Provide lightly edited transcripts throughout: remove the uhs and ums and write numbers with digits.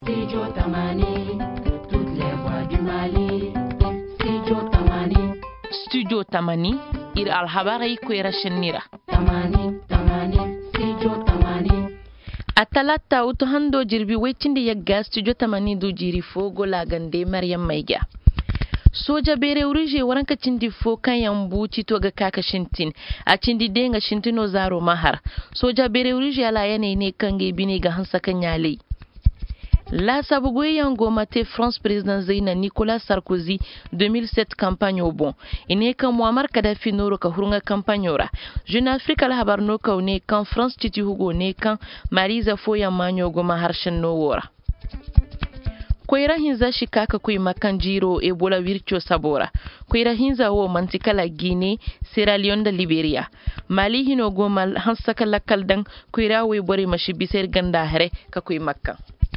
Studio Tamani, toutes les voix du Mali. Studio Tamani. Studio Tamani, ir alhabarai kwera shenira. Tamani, Studio Tamani. Atalata uto hando jirbi wechindi yagga Studio Tamani du jiri fogo lagande Maryam Maiga. Soja bere urije waranka cindi fo kan yambu cito ga kaka shintin a cindi denga shintino zaro mahar. Soja bere urije ala yanayi ne kange bine ga hansa kan yale. La sabugoye yango mate France président Zeyna Nicolas Sarkozy 2007 campagne au bon. Ine kan Muammar Kadhafi noro ka hurunga campagne ora. Jeune Afrique la habar no ka ne kan France titi hugo ne kan Marisa Foya manyo go maharshen no wora. Koira hinza shikaka kui makanjiro Ebola vircho sabora. Koira hinza wo mantikala Guinea, Sierra Leone da Liberia. Mali hino go mal hansaka lakal dang koira we bore mashibiser ganda hare ka kui makka.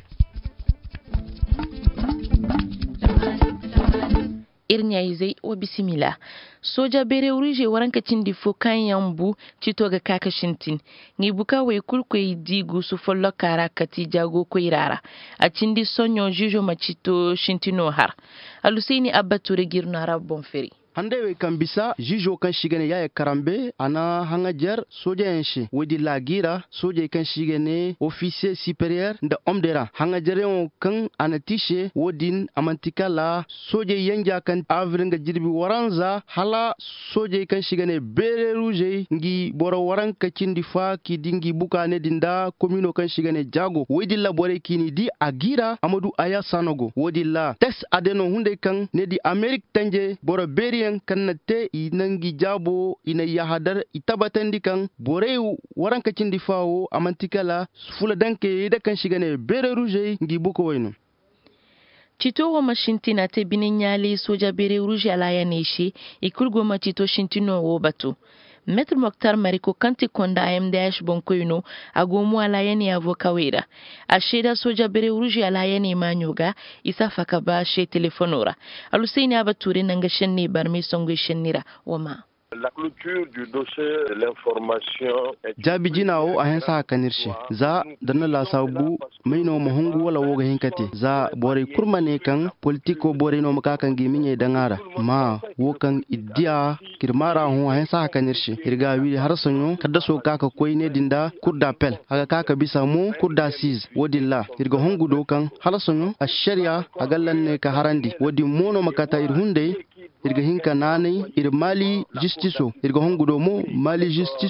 Irnyaize wa bisimila. Soja bere urije waranka cindi fo kan yambu cito ga kaka shintin. Ngi buka we kulkwe digu su follo kara kati jago ko irara. A cindi sonyo jujo machito shintino har. Alusini abba ture girna rabon feri. Hande we kan bisa jijo kan shigene ya karambe ana hanga jer soja enshi wodi lagira soja kan shigene officier supérieur da omdera hanga jere kan anatishe wodin amantika la soja yanja kan avringa jirbi waranza hala soja kan shigene bere ruje ngi boro waran ka cindi fa ki dingi bukane dinda komino kan shigene jago wodi la bore kini di agira amadu aya sanogo wodi la tes adeno hunde kan ne di Amerique tanje boro beri kannate inangi jabo ina yahadar itabatandi kan boreu waranka cindi fawo amantikala fula danke da kan shigane bere ruje ngi buko wayno Cito wa mashintina te bininyali soja bere ruje alaya neshi ikulgo ma cito shintino wo batu. Maître Mokhtar Mariko kanti konda AMDH bonkoyno agomu alayani avoka wera. Asheda soja bere uruji alayani manyoga isa fakaba she telefonora. Aluseini abature nanga shenni barmi songo shennira wama. La clôture du dossier de l'information jabi jinawo a hensa kanirshi za dana la sabu maino mahungu wala woga hinkate za bore kurmane kan politiko bore no makakan giminye dangara ma wokan idia kirmara hu a hensa kanirshi irga wi har sonyo kadda so kaka koyne dinda kurda pel aga kaka bisa mu kurda sis wodilla irga hongu do kan har sonyo a sharia agallan ne ka harandi wodi mono makata irhunde irga hinka nanai ir mali justiso irga hongudo mo mali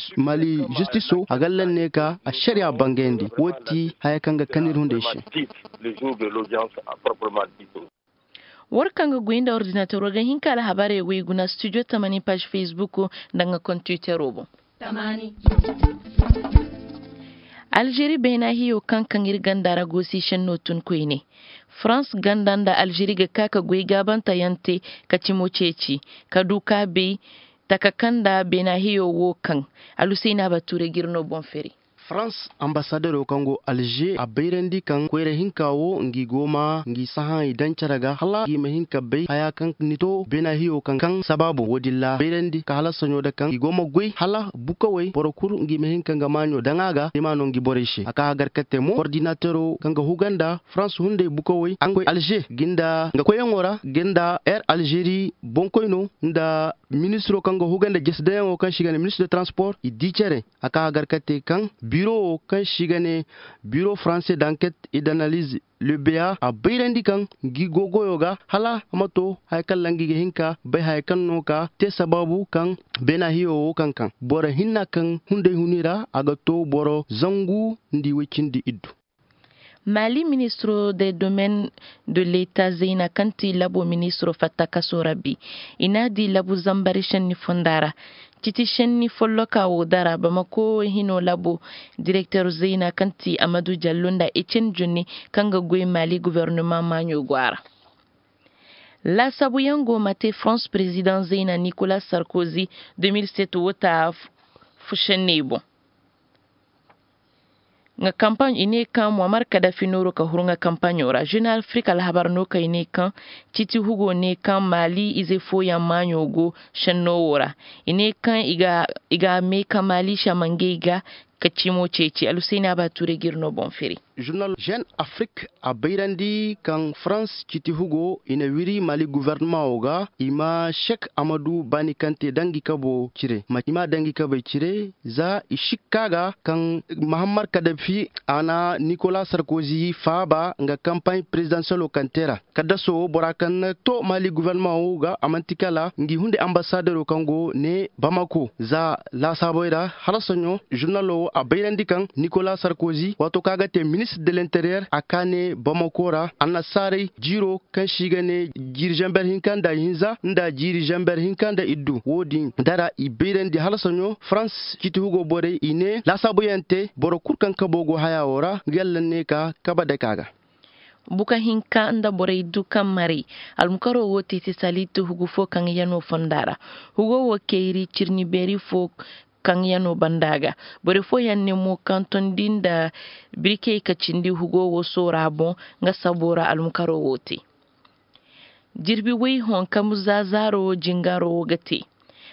justiso agallan ne ka a sharia bangendi woti haya kanga kanir hunde shi le jour de l'audience à proprement dit. Warkanga gwinda ordinateur ga hinka la habare we guna Studio Tamani page Facebook danga computer robo. Tamani. Algerie bena hiyo kankan irgandara gosi shenno tun kuine. France gandanda Algerie ga kaka gwe gabanta yante kachimo ceci kaduka be takakanda bena hiyo wo kan aluseina bature girno bonferi. France ambassadeur o kango Alger a bayrendi kan kwere hinkawo ngi goma ngi sahan idan caraga hala ngi mahinka bay haya kan nito bena hiyo kan sababu wodilla bayrendi ka hala sonyo da kan ngi goma gwe hala bukawai porokur ngi mahinka ngamanyo dangaga imano ngi boreshi aka garkate mo coordinateur o kanga Uganda France hunde bukawai angoy Alger ginda nga koyangora ginda Air Algerie bonkoyno nda ministre kanga Uganda jesdayan o kan shigane ministre de transport idicere aka garkate kan bureau kan shigane bureau français d'enquête et d'analyse le BA a bayrendi kan gi gogo yoga hala amato haykal langi hinka bay haykan no ka te sababu kan bena hiyo kan bora hinna kan hunde hunira agato boro zangu ndi wecindi iddu. Mali ministre des domaines de l'État Zeyna Kanti labo ministre Fataka Sorabi inadi labo zambari shenni fondara titi shenni folloka wodara bamako hino labo directeur Zeyna Kanti Amadou Diallonda Etienne Johnny kanga gwe Mali gouvernement manyo gwara. La sabuyango mate France président Zeyna Nicolas Sarkozy 2007 wota fushenni bon. Nga campagne ine kan Muammar Kadhafi noro ka hurunga campagne ora Jeune Afrique la habar no ka ine kan titi hugo ne kan Mali ize fo ya manyo go shenno ora ine kan iga me ka Mali shamange iga kachimo ceci alusena bature girno bonferi. journal Jeune Afrique a bayrandi kan France kiti hugo ina wiri Mali gouvernement oga ima Sheikh Amadou Bani Kante dangi kabo cire ima dangi kabo cire za ishikaga kan Muhammad Gaddafi ana Nicolas Sarkozy faba nga campagne présidentielle kantera kadaso borakan to Mali gouvernement oga amantikala ngi hunde ambassadeur o Congo ne Bamako za la saboira halasonyo journal a bayrandi kan Nicolas Sarkozy wato kaga te ministre de l'intérieur akane Bamakora anasare jiro kan shigane jiri jamber hinkanda hinza nda jiri jamber hinkanda iddu wodi dara i bayrandi halasonyo France kiti hugo bore ine la saboyante boro kurkan kabogo hayawora gellanne ka kabade kaga buka hinka nda borey dukan mari almukaro wote ti salitu hugo fo kan yano fondara hugo wo keiri cirni beri fo kan yano bandaga bore fo yanne mo kanton dinda brike ka cindi hugo wo sorabo nga sabora almukaro wote jirbi wey hon kam zazaro jingaro gati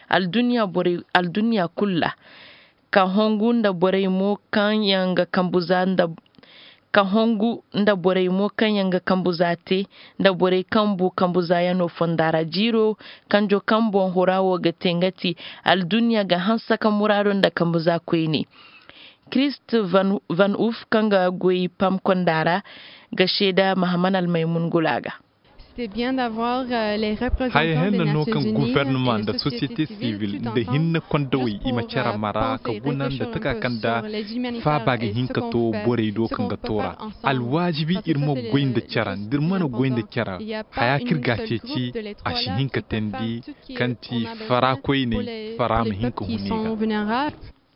aldunya kulla ka hongunda bore mo kan yanga kambuzanda ka hongu nda bore mo kan yanga kambuzate nda bore kambu kambuzaya no fondara jiro kanjo kambo horawo gatengati al dunya ga hansa kamurado nda kambuza kwini Christ van Uf kanga goyi pam kondara ga sheda Mahaman al Maymun Gulaga. C'est bien d'avoir les représentants des Nations Unies gouvernement de société civile de hinna kondowi imachara mara ka bunan da taka kanda fa bagi hinka to bore do kanga tora al wajibi irmo goinde charan dirmana goinde chara haya kirga ceci ashi hinka tendi kanti fara koyne fara mi hinka huniga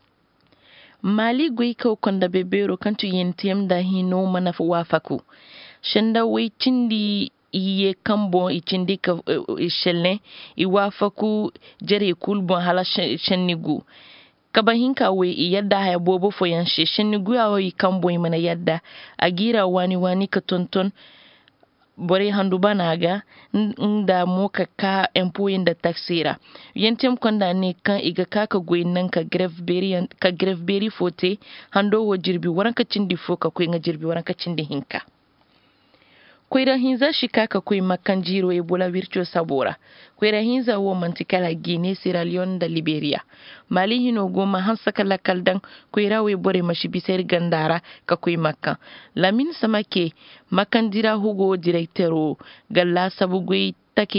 Mali goyka konda bebero kantu yentiem da hino mana wafaku shenda we chindi iye kambo ichindi ka ishelle iwafaku jere kulbon hala shennigu kaba hinka we yadda haya bobo fo yanshe shennigu awo ikambo imana yadda agira wani ka tonton bore handu banaga nda moka ka empoyin da taxira yentem konda ne kan iga kaka goyinan ka greve beri fote hando wo jirbi waranka cindi foka ko nga jirbi waranka cindi hinka kwera hinza shikaka kwe makanjiro ebola virtuo sabora kwera hinza wo mantikala Guinea, Sierra Leone da Liberia Mali hino goma hansaka la kaldan kwera we bore mashibisir gandara ka kwe makkan Lamin Samake makandira hugo directero galla sabugui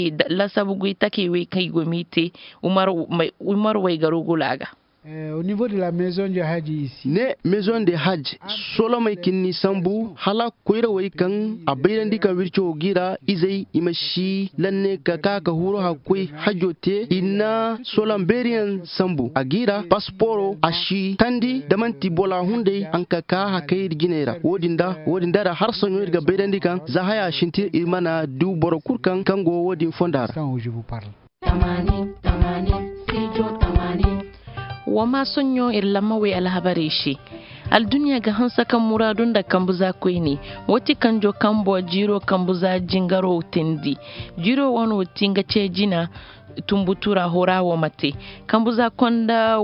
take we kai gomite Umar way garugulaga au niveau de la maison de Hadj ici ne maison de Hadj solo mai kinni sambu hala koira wai kan abayrandi kan wircho gira izai imashi lanne ka huro hakoi hajote inna solamberian sambu agira passporo ashi tandi damanti bola hunde anka ka hakai ginera wodinda da har sonyo ga bayrandi kan zahaya shinti imana du boro kurkan kango wodin fondara quand je vous parle tamani sijo tamani wama sonyo irlama we alhabari shi aldunya ga hansa kan muradun da kambuza koini wati kanjo kambo jiro kambuza jingaro tendi jiro wano tinga cejina tumbutura horawo mate kambuza konda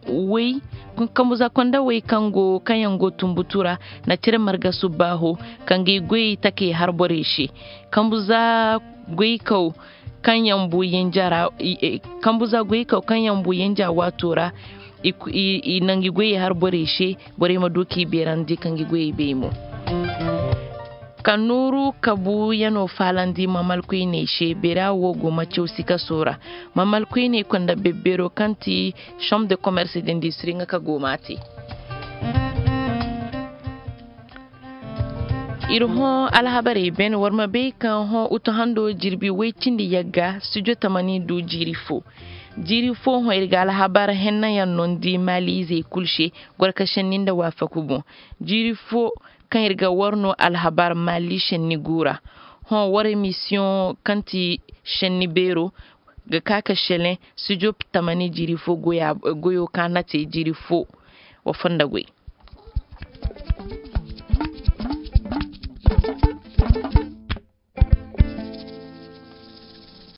wei kango kayango tumbutura na tire marga subaho kangi gwei take harbore shi kambuza gwei kau kanyambu yenjara kambuza gwei kau kanyambu yenja watora nangi gwei harbore shi bore maduki berandi kangi gwei bemo kanuru kabu yano falandi mamal kwine she bera wogo macho sika sora mamal kwine konda bebero kanti chambre de commerce et d'industrie ngaka gomati irho alhabari ben warma be kan ho utohando jirbi wechindi yagga studio tamani du jirifo ho irga alhabar henna yan nondi mali ze kulshe gorka shenninda wafakubo jirifo kan irga warno alhabar mali shenni gura ho war mission kanti shenni bero ga kaka shelen studio tamani jirifo goyo kanate jirifo wa fonda goy